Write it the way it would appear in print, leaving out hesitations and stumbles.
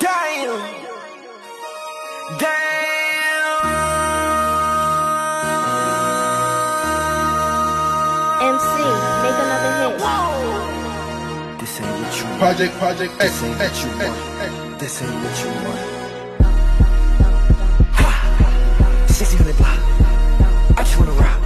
Damn. Damn. MC, make another hit. This ain't what you want. Project X, This ain't what you X, want. X. This ain't what you want. Ha! 1600 block. I just wanna rock.